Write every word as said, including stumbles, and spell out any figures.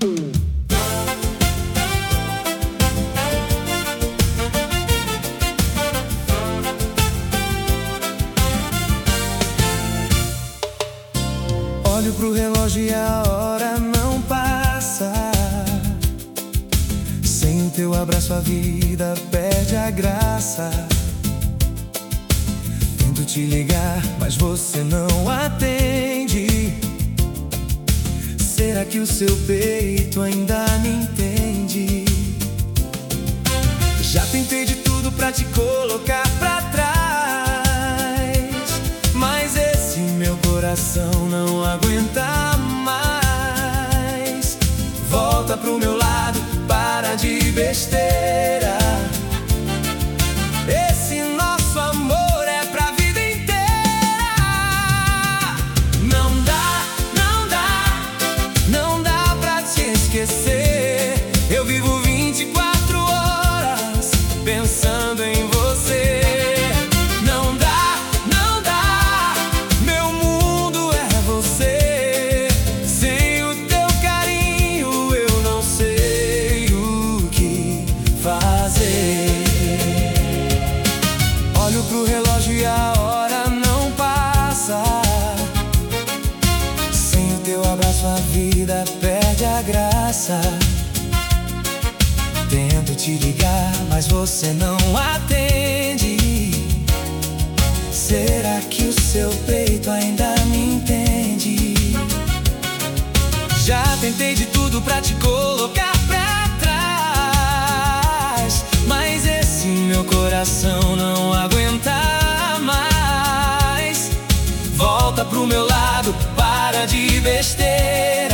Olho pro relógio e a hora não passa. Sem o teu abraço a vida perde a graça. Tento te ligar, mas você não atende. Será que o seu peito ainda me entende? Já tentei de tudo pra te colocar pra trás, mas esse meu coração não aguenta mais. Volta pro meu lado, para de besteira. Esse nosso amor é pra vida inteira. Não dá, não dá, não dá pra te esquecer. Eu vivo vinte e quatro horas pensando em você. Não dá, não dá, meu mundo é você. Sem o teu carinho eu não sei o que fazer. Olho pro relógio e a hora não passa. Sem o teu abraço a vida perde a graça. Tento te ligar, mas você não atende. Será que o seu peito ainda me entende? Já tentei de tudo pra te colocar pra trás, mas esse meu coração não aguenta mais. Volta pro meu lado, para de besteira.